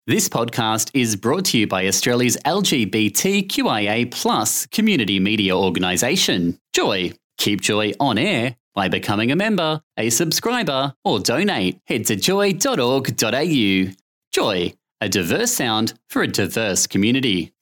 This podcast is brought to you by Australia's LGBTQIA+ community media organisation, Joy. Keep Joy on air by becoming a member, a subscriber, or donate. Head to joy.org.au. Joy, a diverse sound for a diverse community.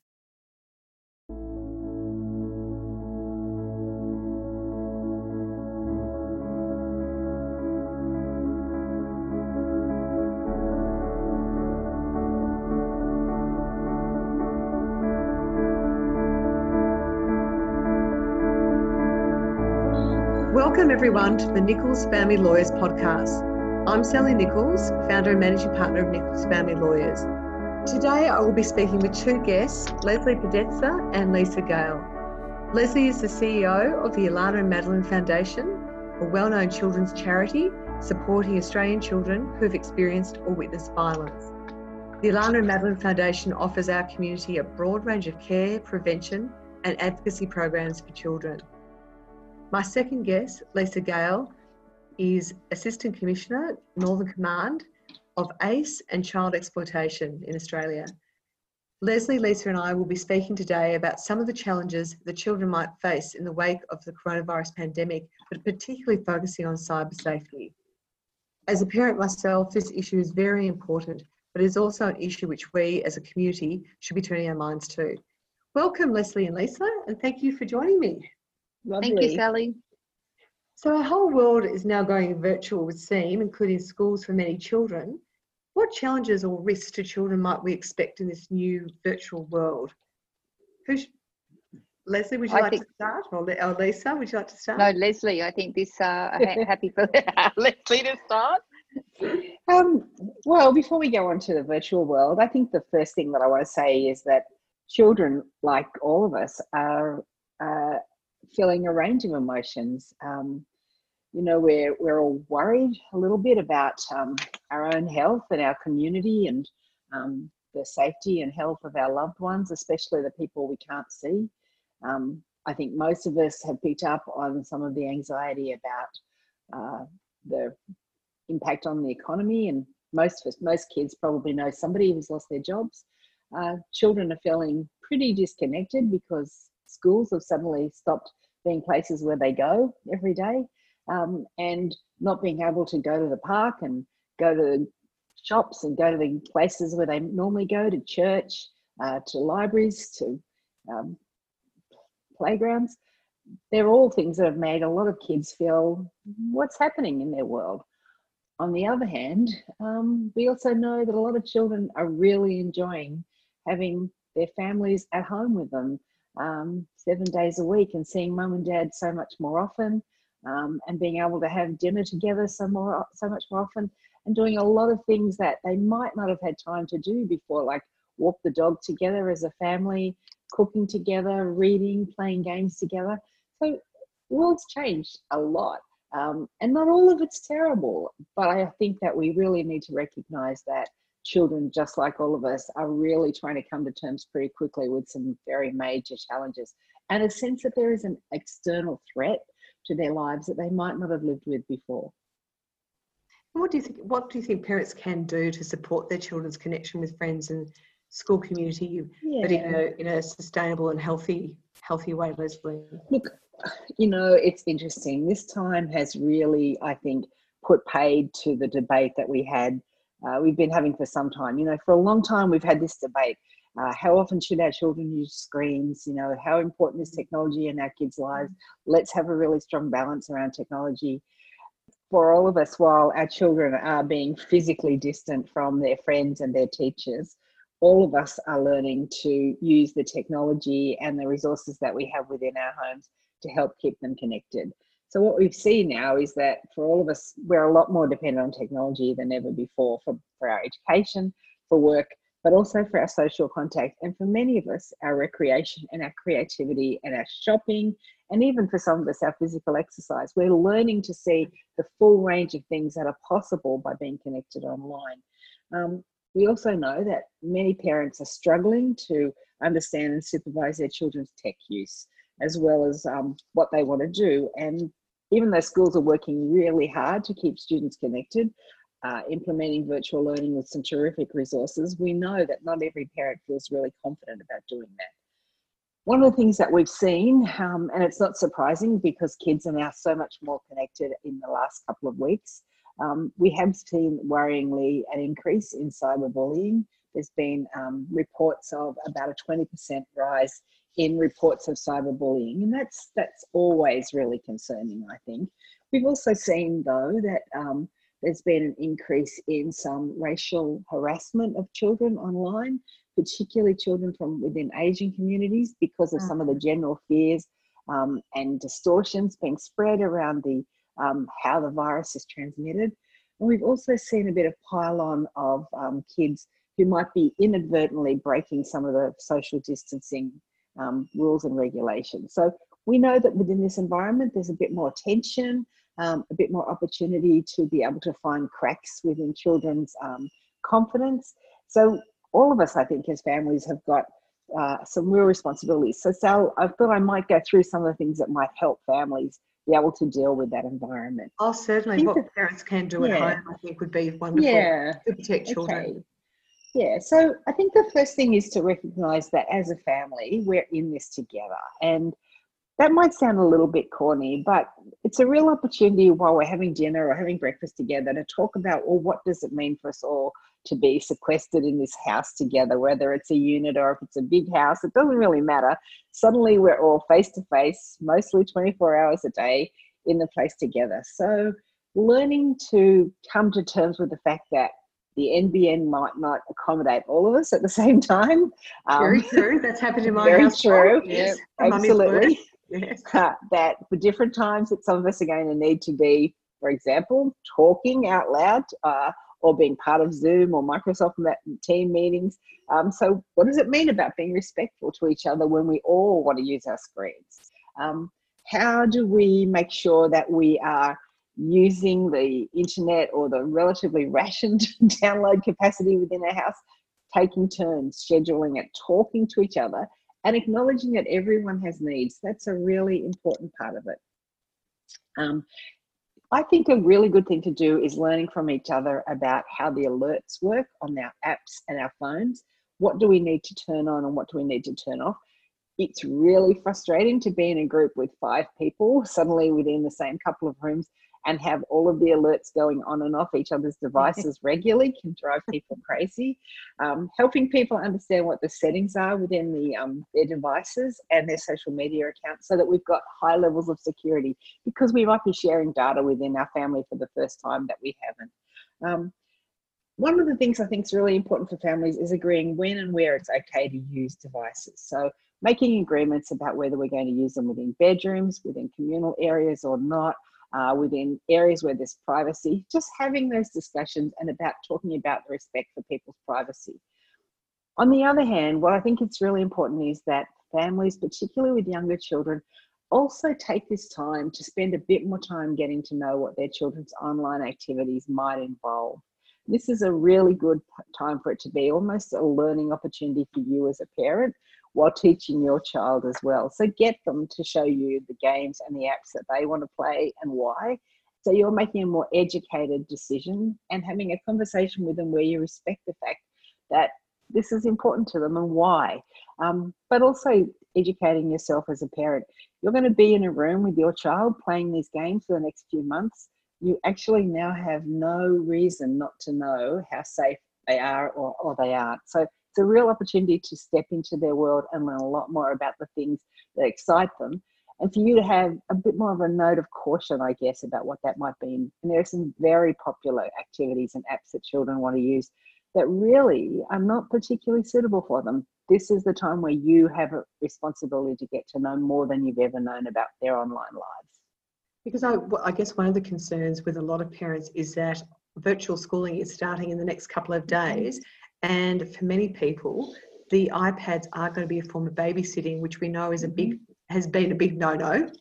Welcome everyone to the Nichols Family Lawyers podcast. I'm Sally Nichols, founder and managing partner of Nichols Family Lawyers. Today I will be speaking with two guests, Leslie Podesta and Lisa Gale. Leslie is the CEO of the Alana and Madeline Foundation, a well-known children's charity supporting Australian children who have experienced or witnessed violence. The Alana and Madeline Foundation offers our community a broad range of care, prevention and advocacy programs for children. My second guest, Lisa Gale, is Assistant Commissioner, Northern Command of ACE and Child Exploitation in Australia. Leslie, Lisa and I will be speaking today about some of the challenges that children might face in the wake of the coronavirus pandemic, but particularly focusing on cyber safety. As a parent myself, this issue is very important, but it is also an issue which we as a community should be turning our minds to. Welcome, Leslie and Lisa, and thank you for joining me. Lovely. Thank you, Sally. So our whole world is now going virtual, it would seem, including schools for many children. What challenges or risks to children might we expect in this new virtual world? Leslie, would you like to start? Or Lisa, would you like to start? No, Leslie, I think this, happy for Leslie to start. Well, before we go on to the virtual world, I think the first thing that I want to say is that children, like all of us, are feeling a range of emotions. We're all worried a little bit about our own health and our community and the safety and health of our loved ones, especially the people we can't see. I think most of us have picked up on some of the anxiety about the impact on the economy, and most kids probably know somebody who's lost their jobs. Children are feeling pretty disconnected because schools have suddenly stopped being places where they go every day, and not being able to go to the park and go to shops and go to the places where they normally go, to church, to libraries, to playgrounds. They're all things that have made a lot of kids feel what's happening in their world. On the other hand, we also know that a lot of children are really enjoying having their families at home with them 7 days a week, and seeing mum and dad so much more often, and being able to have dinner together so much more often, and doing a lot of things that they might not have had time to do before, like walk the dog together as a family, cooking together, reading, playing games together. So the world's changed a lot, and not all of it's terrible, but I think that we really need to recognise that children, just like all of us, are really trying to come to terms pretty quickly with some very major challenges, and a sense that there is an external threat to their lives that they might not have lived with before. What do you think parents can do to support their children's connection with friends and school community, but in a sustainable and healthy way, Leslie? Look, it's interesting. This time has really, I think, put paid to the debate that we've been having for some time. For a long time we've had this debate. How often should our children use screens? How important is technology in our kids' lives? Let's have a really strong balance around technology. For all of us, while our children are being physically distant from their friends and their teachers, all of us are learning to use the technology and the resources that we have within our homes to help keep them connected. So what we've seen now is that for all of us, we're a lot more dependent on technology than ever before for our education, for work, but also for our social contact. And for many of us, our recreation and our creativity and our shopping, and even for some of us, our physical exercise. We're learning to see the full range of things that are possible by being connected online. We also know that many parents are struggling to understand and supervise their children's tech use, as well as what they want to do. And even though schools are working really hard to keep students connected, implementing virtual learning with some terrific resources, we know that not every parent feels really confident about doing that. One of the things that we've seen, and it's not surprising because kids are now so much more connected in the last couple of weeks, we have seen worryingly an increase in cyberbullying. There's been reports of about a 20% rise in reports of cyberbullying, and that's always really concerning, I think. We've also seen, though, that there's been an increase in some racial harassment of children online, particularly children from within Asian communities, because of some of the general fears and distortions being spread around the how the virus is transmitted. And we've also seen a bit of pile-on of kids who might be inadvertently breaking some of the social distancing rules and regulations. So we know that within this environment, there's a bit more tension, a bit more opportunity to be able to find cracks within children's confidence. So all of us, I think, as families have got some real responsibilities. So Sal, I thought I might go through some of the things that might help families be able to deal with that environment. Oh, certainly. What parents can do at home, I think, would be wonderful to protect children. Okay. Yeah, so I think the first thing is to recognise that as a family, we're in this together. And that might sound a little bit corny, but it's a real opportunity while we're having dinner or having breakfast together to talk about, well, what does it mean for us all to be sequestered in this house together, whether it's a unit or if it's a big house, it doesn't really matter. Suddenly we're all face to face, mostly 24 hours a day in the place together. So learning to come to terms with the fact that the NBN might not accommodate all of us at the same time. Very true. That's happened in my house. Very true. Yes. Absolutely. Yes. That for different times that some of us are going to need to be, for example, talking out loud or being part of Zoom or Microsoft team meetings. So what does it mean about being respectful to each other when we all want to use our screens? How do we make sure that we are using the internet or the relatively rationed download capacity within our house, taking turns, scheduling it, talking to each other, and acknowledging that everyone has needs? That's a really important part of it. I think a really good thing to do is learning from each other about how the alerts work on our apps and our phones. What do we need to turn on and what do we need to turn off? It's really frustrating to be in a group with 5 people suddenly within the same couple of rooms and have all of the alerts going on and off each other's devices regularly can drive people crazy. Helping people understand what the settings are within their devices and their social media accounts so that we've got high levels of security, because we might be sharing data within our family for the first time that we haven't. One of the things I think is really important for families is agreeing when and where it's okay to use devices. So making agreements about whether we're going to use them within bedrooms, within communal areas or not, within areas where there's privacy, just having those discussions and about talking about the respect for people's privacy. On the other hand, what I think it's really important is that families, particularly with younger children, also take this time to spend a bit more time getting to know what their children's online activities might involve. This is a really good time for it to be almost a learning opportunity for you as a parent while teaching your child as well. So get them to show you the games and the apps that they want to play and why. So you're making a more educated decision and having a conversation with them where you respect the fact that this is important to them and why. But also educating yourself as a parent. You're going to be in a room with your child playing these games for the next few months. You actually now have no reason not to know how safe they are or they aren't. So it's a real opportunity to step into their world and learn a lot more about the things that excite them, and for you to have a bit more of a note of caution, I guess, about what that might be. And there are some very popular activities and apps that children want to use that really are not particularly suitable for them. This is the time where you have a responsibility to get to know more than you've ever known about their online lives. Because I guess one of the concerns with a lot of parents is that virtual schooling is starting in the next couple of days. And for many people, the iPads are going to be a form of babysitting, which we know is has been a big no-no.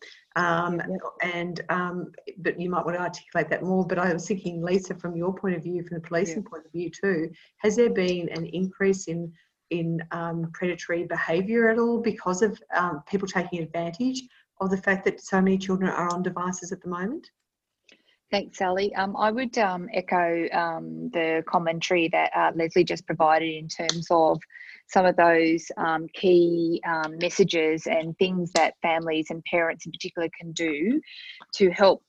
But you might want to articulate that more. But I was thinking, Lisa, from your point of view, from the policing point of view too, has there been an increase in predatory behaviour at all because of people taking advantage of the fact that so many children are on devices at the moment? Thanks, Sally. I would echo the commentary that Leslie just provided in terms of some of those key messages and things that families and parents in particular can do to help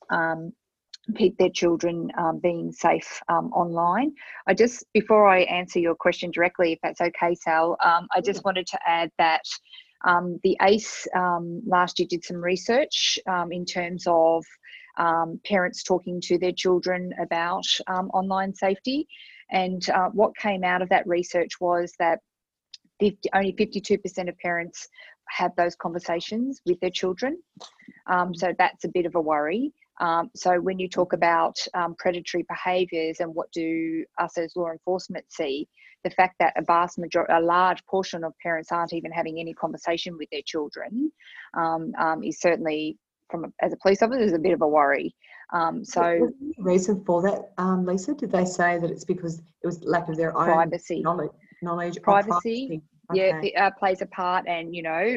keep their children being safe online. Before I answer your question directly, if that's okay, Sal, I just wanted to add that the ACE last year did some research in terms of parents talking to their children about online safety. And what came out of that research was that only 52% of parents have those conversations with their children. So that's a bit of a worry. So when you talk about predatory behaviours and what do us as law enforcement see, the fact that a large portion of parents aren't even having any conversation with their children is certainly, as a police officer, is a bit of a worry. So was there any reason for that, Lisa? Did they say that it's because it was lack of their own privacy? Knowledge? Privacy. Okay. Yeah, plays a part, and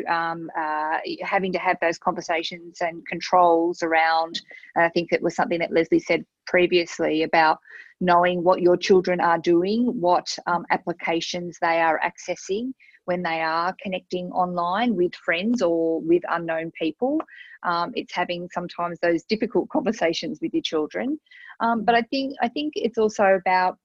having to have those conversations and controls around. I think it was something that Leslie said previously about knowing what your children are doing, what applications they are accessing when they are connecting online with friends or with unknown people. It's having sometimes those difficult conversations with your children, but I think it's also about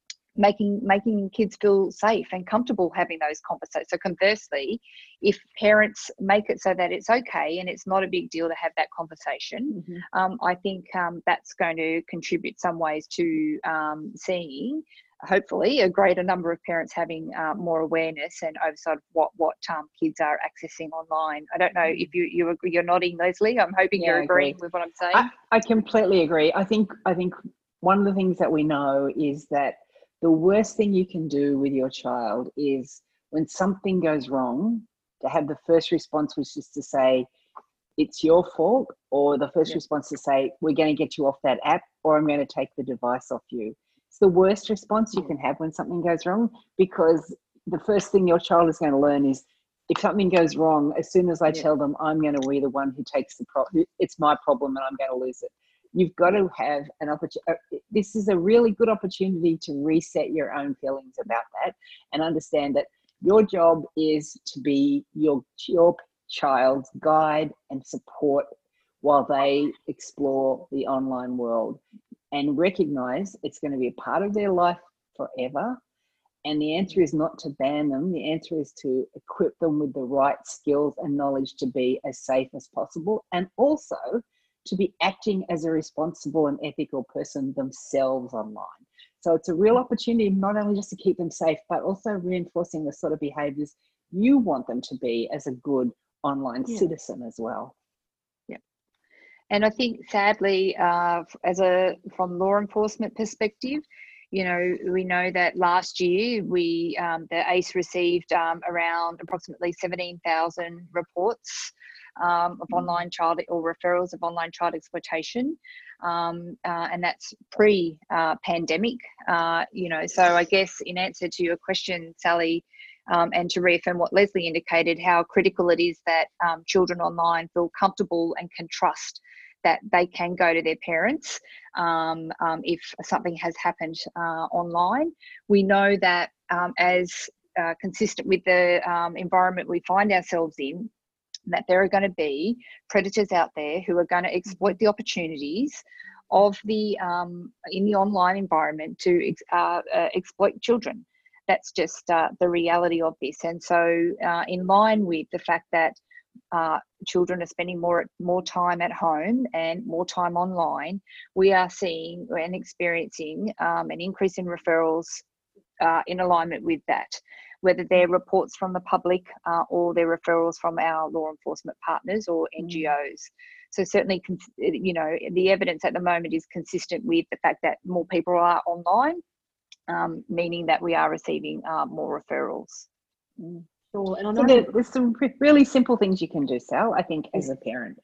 making kids feel safe and comfortable having those conversations. So conversely, if parents make it so that it's okay and it's not a big deal to have that conversation, I think that's going to contribute some ways to seeing, hopefully, a greater number of parents having more awareness and oversight of what kids are accessing online. I don't know if you're nodding, Leslie. I'm hoping you're agreeing with what I'm saying. I completely agree. I think one of the things that we know is that the worst thing you can do with your child is when something goes wrong, to have the first response, which is to say, it's your fault, or the first response to say, we're going to get you off that app, or I'm going to take the device off you. It's the worst response you can have when something goes wrong, because the first thing your child is going to learn is, if something goes wrong, as soon as I tell them, I'm going to be the one who takes the problem, it's my problem and I'm going to lose it. You've got to have an opportunity. This is a really good opportunity to reset your own feelings about that and understand that your job is to be your child's guide and support while they explore the online world, and recognize it's going to be a part of their life forever. And the answer is not to ban them. The answer is to equip them with the right skills and knowledge to be as safe as possible, and also to be acting as a responsible and ethical person themselves online. So it's a real opportunity not only just to keep them safe, but also reinforcing the sort of behaviours you want them to be as a good online citizen as well. Yeah. And I think, sadly, from law enforcement perspective, we know that last year the ACE received around approximately 17,000 reports of online child or referrals of online child exploitation, and that's pre-pandemic. So I guess in answer to your question, Sally, and to reaffirm what Leslie indicated, how critical it is that children online feel comfortable and can trust that they can go to their parents if something has happened online. We know that as consistent with the environment we find ourselves in, that there are going to be predators out there who are going to exploit the opportunities of in the online environment to exploit children. That's just the reality of this. And so in line with the fact that children are spending more time at home and more time online, we are seeing and experiencing an increase in referrals in alignment with that, whether they're reports from the public or they're referrals from our law enforcement partners or NGOs. So certainly, the evidence at the moment is consistent with the fact that more people are online, meaning that we are receiving more referrals. Sure. And I know there's some really simple things you can do, Sal, I think, as a parent.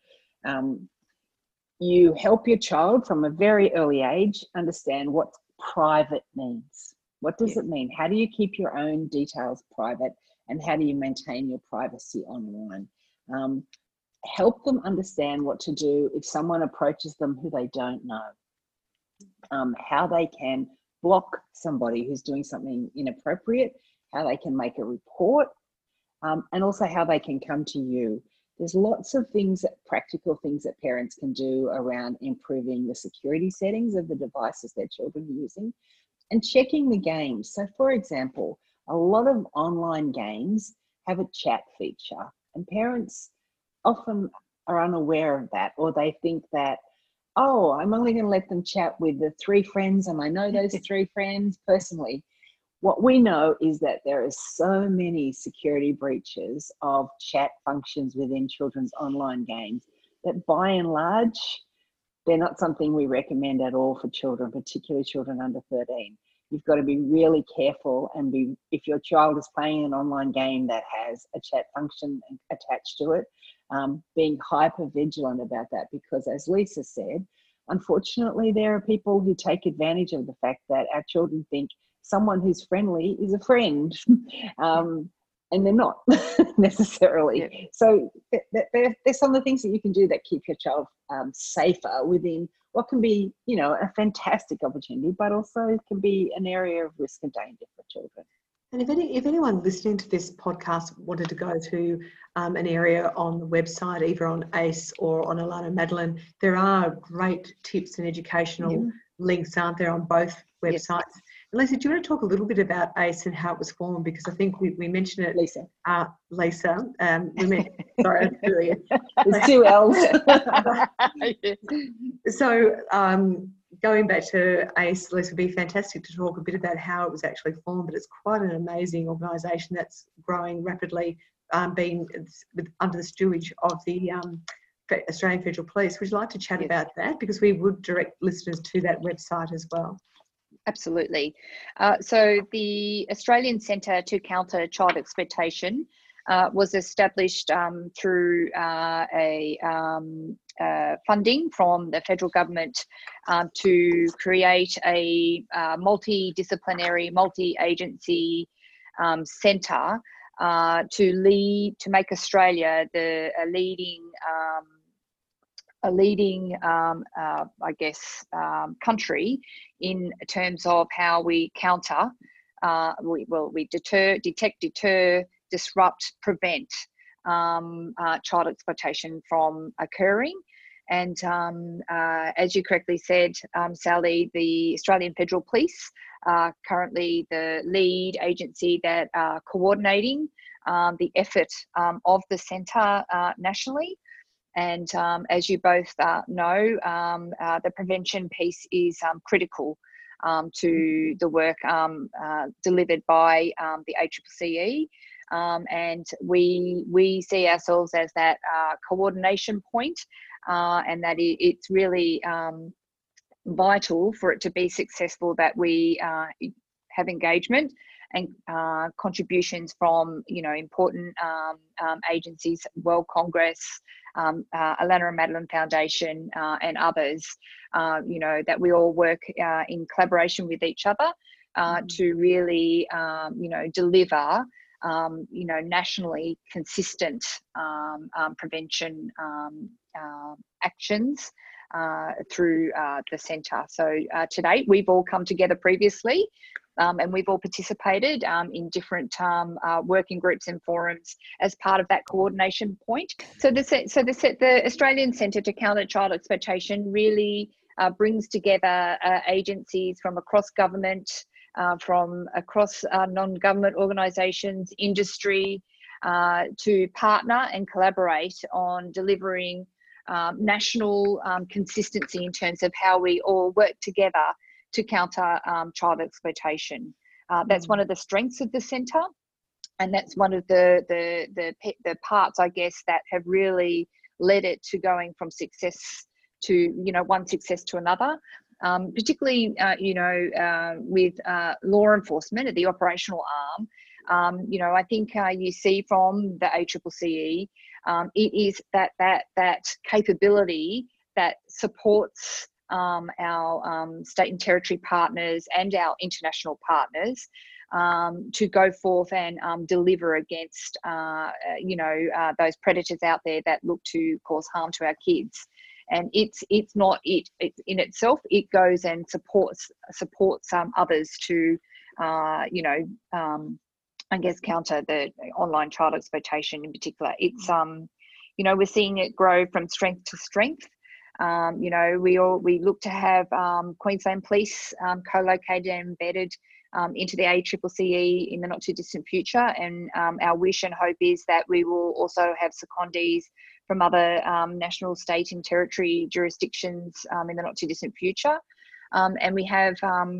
You help your child from a very early age understand what private means. What does it mean? How do you keep your own details private, and how do you maintain your privacy online? Help them understand what to do if someone approaches them who they don't know. how they can block somebody who's doing something inappropriate, how they can make a report, and also how they can come to you. There's lots of things, practical things that parents can do around improving the security settings of the devices their children are using and checking the games. So for example, a lot of online games have a chat feature, and parents often are unaware of that, or they think that, oh, I'm only going to let them chat with the 3 friends and I know those 3 friends personally. What we know is that there are so many security breaches of chat functions within children's online games that by and large, they're not something we recommend at all for children, particularly children under 13. You've got to be really careful and if your child is playing an online game that has a chat function attached to it, being hyper vigilant about that, because as Lisa said, unfortunately, there are people who take advantage of the fact that our children think someone who's friendly is a friend, and they're not necessarily. Yeah. So there's some of the things that you can do that keep your child safer within what can be, a fantastic opportunity, but also can be an area of risk and danger for children. And if anyone listening to this podcast wanted to go to an area on the website, either on ACE or on Alana Madeline, there are great tips and educational links, aren't there, on both websites? Yes. Lisa, do you want to talk a little bit about ACE and how it was formed? Because I think we mentioned it. Lisa. Sorry, there's 2 L's. So going back to ACE, Lisa, would be fantastic to talk a bit about how it was actually formed, but it's quite an amazing organisation that's growing rapidly, being under the stewardship of the Australian Federal Police. Would you like to chat about that? Because we would direct listeners to that website as well. Absolutely. So the Australian Centre to Counter Child Exploitation was established through funding from the federal government to create a multidisciplinary, multi-agency centre to make Australia a leading country in terms of how we counter, we detect, deter, disrupt, prevent child exploitation from occurring. And as you correctly said, Sally, the Australian Federal Police are currently the lead agency that are coordinating the effort of the centre nationally. And as you both know, the prevention piece is critical to the work delivered by the ACCCE. And we see ourselves as that coordination point, and that it's really vital for it to be successful that we have engagement and contributions from important agencies, World Congress, Alana and Madeline Foundation, and others. That we all work in collaboration with each other to really deliver nationally consistent prevention actions through the centre. So to date, we've all come together previously, and we've all participated in different working groups and forums as part of that coordination point. So the Australian Centre to Counter Child Exploitation really brings together agencies from across government, from across non-government organisations, industry, to partner and collaborate on delivering national consistency in terms of how we all work together to counter child exploitation. That's one of the strengths of the centre, and that's one of the parts, I guess, that have really led it to going from success to one success to another. Particularly, with law enforcement at the operational arm. I think you see from the ACCCE, it is that capability that supports our state and territory partners and our international partners to go forth and deliver against those predators out there that look to cause harm to our kids. and it's not it in itself. It goes and supports others to I guess counter the online child exploitation in particular. It's we're seeing it grow from strength to strength. We look to have Queensland Police co-located and embedded into the ACCCE in the not too distant future, and our wish and hope is that we will also have secondees from other national, state and territory jurisdictions in the not too distant future. And we have,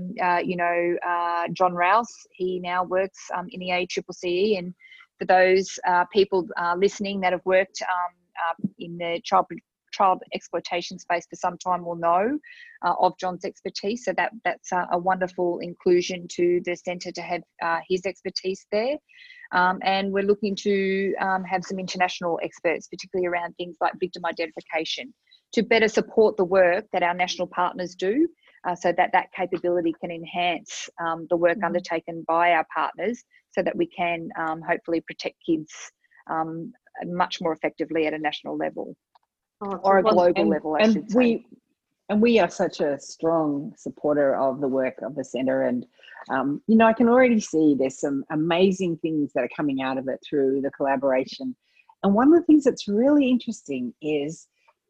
John Rouse. He now works in the ACCCE, and for those people listening that have worked in the child exploitation space for some time will know of John's expertise. So that's a wonderful inclusion to the centre to have his expertise there. And we're looking to have some international experts, particularly around things like victim identification, to better support the work that our national partners do, so that capability can enhance the work undertaken by our partners, so that we can hopefully protect kids much more effectively at a national level. Or a global level, I should say. We are such a strong supporter of the work of the centre, and I can already see there's some amazing things that are coming out of it through the collaboration. And one of the things that's really interesting is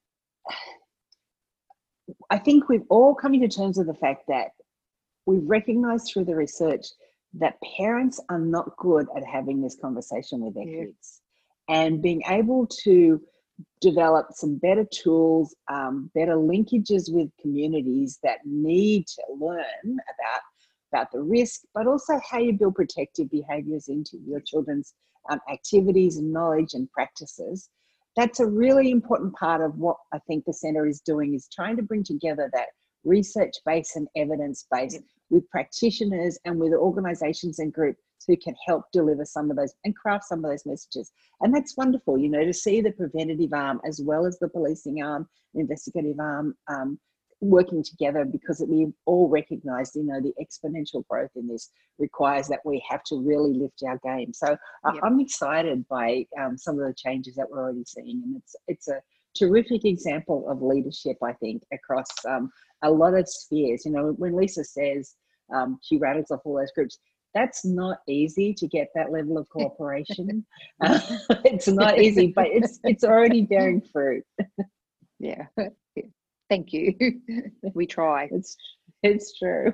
I think we've all come to terms with the fact that we've recognised through the research that parents are not good at having this conversation with their kids, and being able to develop some better tools, better linkages with communities that need to learn about the risk, but also how you build protective behaviours into your children's activities and knowledge and practices. That's a really important part of what I think the centre is doing, is trying to bring together that research base and evidence base with practitioners and with organisations and groups who can help deliver some of those and craft some of those messages. And that's wonderful, to see the preventative arm as well as the policing arm, investigative arm, working together, because we all recognise, the exponential growth in this requires that we have to really lift our game. So I'm excited by some of the changes that we're already seeing, and it's a terrific example of leadership, I think, across a lot of spheres. When Lisa says she rattles off all those groups, that's not easy to get that level of cooperation. It's not easy, but it's already bearing fruit. Yeah. Thank you. We try. It's true.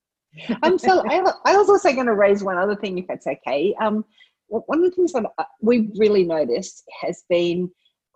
So I was also going to raise one other thing, if that's okay. One of the things that we've really noticed has been,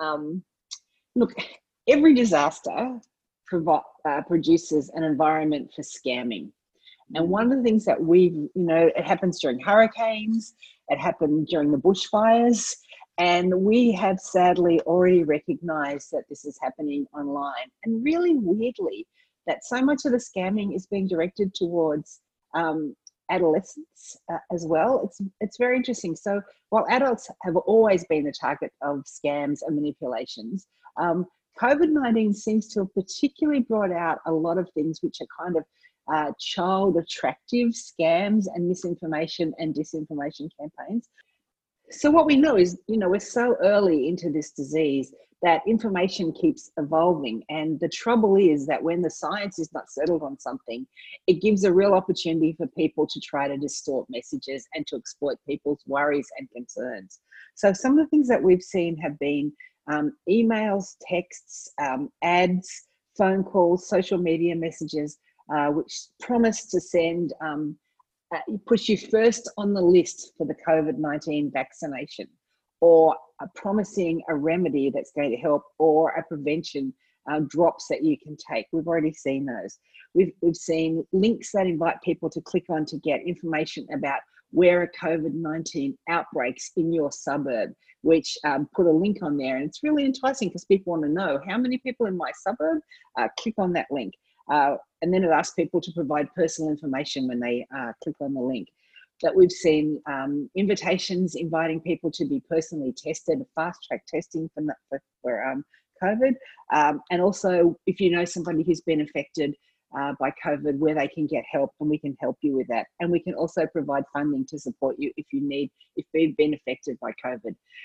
look, every disaster produces an environment for scamming. And one of the things that it happens during hurricanes, it happened during the bushfires, and we have sadly already recognised that this is happening online. And really weirdly, that so much of the scamming is being directed towards adolescents as well. It's very interesting. So while adults have always been the target of scams and manipulations, COVID-19 seems to have particularly brought out a lot of things which are kind of child attractive scams and misinformation and disinformation campaigns. So what we know is, we're so early into this disease that information keeps evolving. And the trouble is that when the science is not settled on something, it gives a real opportunity for people to try to distort messages and to exploit people's worries and concerns. So some of the things that we've seen have been emails, texts, ads, phone calls, social media messages, which promise to send, push you first on the list for the COVID-19 vaccination, or promising a remedy that's going to help, or a prevention drops that you can take. We've already seen those. We've seen links that invite people to click on to get information about where a COVID-19 outbreaks in your suburb, which put a link on there. And it's really enticing because people want to know how many people in my suburb click on that link. And then it asks people to provide personal information when they click on the link. That we've seen invitations inviting people to be personally tested, fast-track testing for COVID. And also, if you know somebody who's been affected by COVID, where they can get help, and we can help you with that. And we can also provide funding to support you if you've been affected by COVID.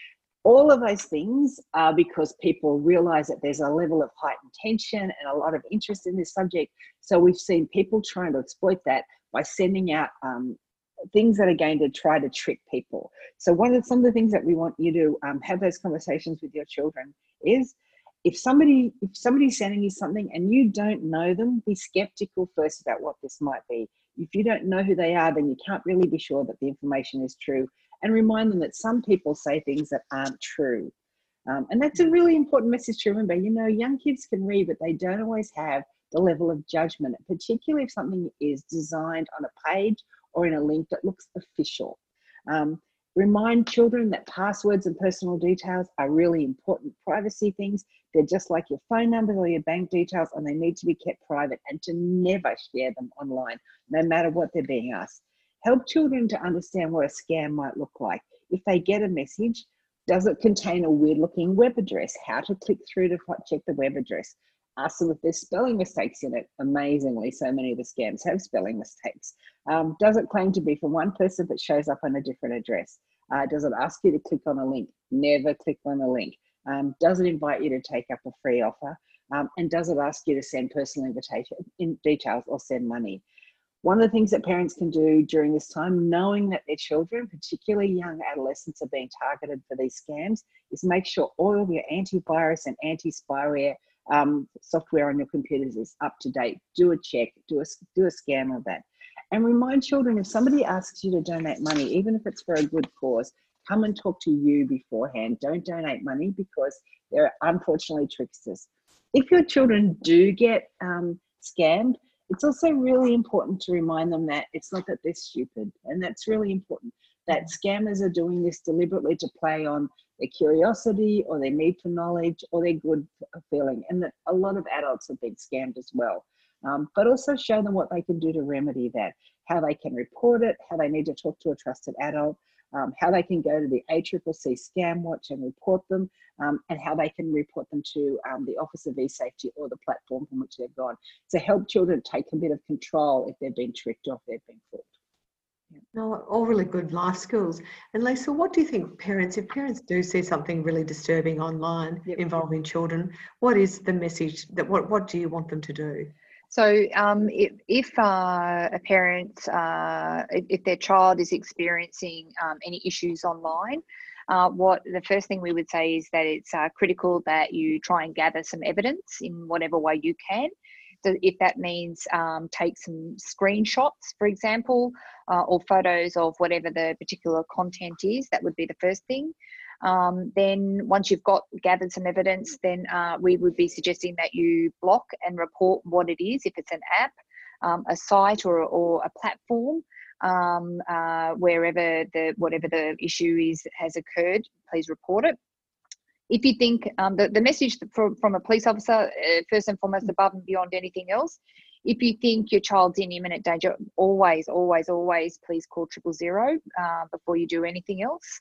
All of those things are because people realize that there's a level of heightened tension and a lot of interest in this subject. So we've seen people trying to exploit that by sending out things that are going to try to trick people. So some of the things that we want you to have those conversations with your children is, if somebody's sending you something and you don't know them, be skeptical first about what this might be. If you don't know who they are, then you can't really be sure that the information is true. And remind them that some people say things that aren't true. And that's a really important message to remember. You know, young kids can read, but they don't always have the level of judgment, particularly if something is designed on a page or in a link that looks official. Remind children that passwords and personal details are really important privacy things. They're just like your phone numbers or your bank details, and they need to be kept private, and to never share them online, no matter what they're being asked. Help children to understand what a scam might look like. If they get a message, does it contain a weird looking web address? How to click through to check the web address. Ask them if there's spelling mistakes in it. Amazingly, so many of the scams have spelling mistakes. Does it claim to be from one person but shows up on a different address? Does it ask you to click on a link? Never click on a link. Does it invite you to take up a free offer? And does it ask you to send personal invitation details or send money? One of the things that parents can do during this time, knowing that their children, particularly young adolescents, are being targeted for these scams, is make sure all of your antivirus and anti-spyware software on your computers is up to date. Do a check, do a scan of that. And remind children, if somebody asks you to donate money, even if it's for a good cause, come and talk to you beforehand. Don't donate money, because there are unfortunately tricksters. If your children do get scammed, it's also really important to remind them that it's not that they're stupid, and that's really important, that scammers are doing this deliberately to play on their curiosity or their need for knowledge or their good feeling, and that a lot of adults have been scammed as well. But also show them what they can do to remedy that, how they can report it, how they need to talk to a trusted adult, how they can go to the ACCC Scam Watch and report them, and how they can report them to the Office of eSafety or the platform from which they've gone. So help children take a bit of control if they've been tricked or if they've been fooled. No, all really good life skills. And Lisa, what do you think if parents do see something really disturbing online involving children, what is the message what do you want them to do? So if a parent, if their child is experiencing any issues online, what the first thing we would say is that it's critical that you try and gather some evidence in whatever way you can. So if that means take some screenshots, for example, or photos of whatever the particular content is, that would be the first thing. Then once you've gathered some evidence, then we would be suggesting that you block and report what it is. If it's an app, a site or a platform, wherever whatever the issue has occurred, please report it. If you think the message from a police officer, first and foremost, above and beyond anything else, if you think your child's in imminent danger, always please call 000 before you do anything else.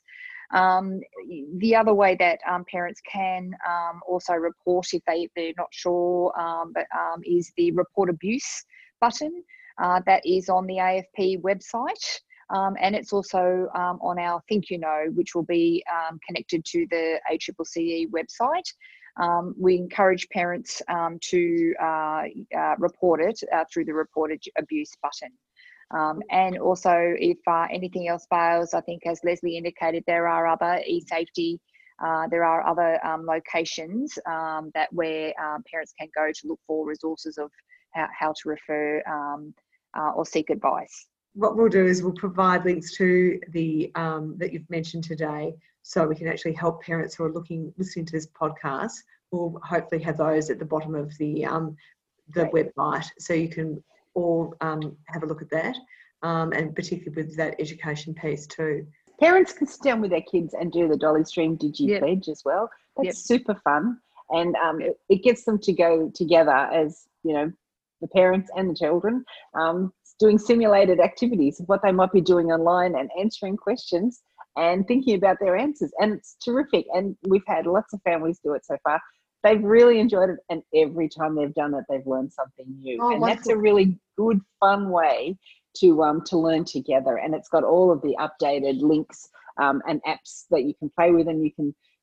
The other way that parents can also report if they're not sure, is the report abuse button that is on the AFP website. And it's also on our Think You Know, which will be connected to the ACCC website. We encourage parents to report it through the report abuse button. And also, if anything else fails, I think, as Leslie indicated, there are other eSafety, there are other locations that where parents can go to look for resources of how to refer or seek advice. What we'll do is we'll provide links to the that you've mentioned today, so we can actually help parents who are listening to this podcast. We'll hopefully have those at the bottom of the website, so you can all have a look at that, and particularly with that education piece too. Parents can sit down with their kids and do the Dolly Stream Digi-Pledge as well. That's super fun, and it gets them to go together as, you know, the parents and the children, doing simulated activities of what they might be doing online and answering questions and thinking about their answers. And it's terrific. And we've had lots of families do it so far. They've really enjoyed it. And every time they've done it, they've learned something new. And wonderful. That's a really good, fun way to learn together. And it's got all of the updated links and apps that you can play with, and you can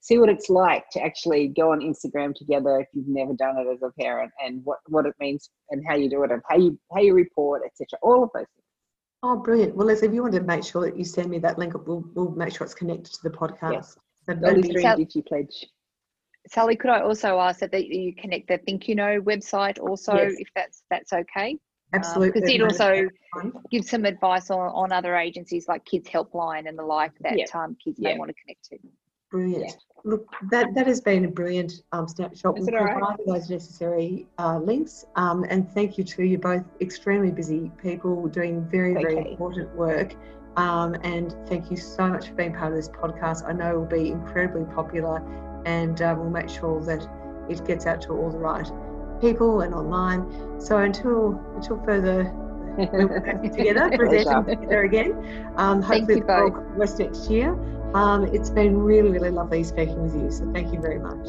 see what it's like to actually go on Instagram together if you've never done it as a parent, and what it means and how you do it and how you report, etc. All of those things. Oh, brilliant. Well, Leslie, if you want to make sure that you send me that link, we'll make sure it's connected to the podcast. Yes. So DigiPledge. Sally, could I also ask that you connect the Think You Know website also, Yes. if that's okay? Absolutely. Because it also gives some advice on other agencies like Kids Helpline and the like that kids may want to connect to. Brilliant. Yeah. Look, that has been a brilliant snapshot. We'll provide those necessary links. And thank you to you both, extremely busy people doing very, very important work. And thank you so much for being part of this podcast. I know it will be incredibly popular, and we'll make sure that it gets out to all the right people and online. So until further, we'll get together, present together again. Hopefully the rest next year. It's been really, really lovely speaking with you. So thank you very much.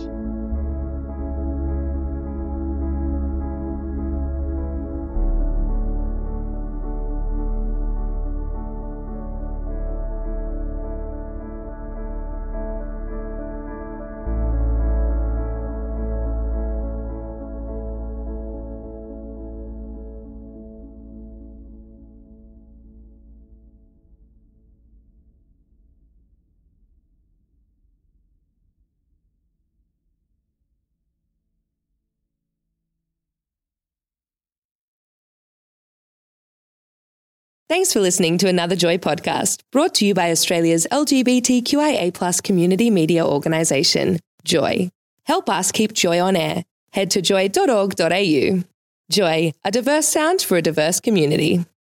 Thanks for listening to another Joy podcast, brought to you by Australia's LGBTQIA+ community media organisation, Joy. Help us keep Joy on air. Head to joy.org.au. Joy, a diverse sound for a diverse community.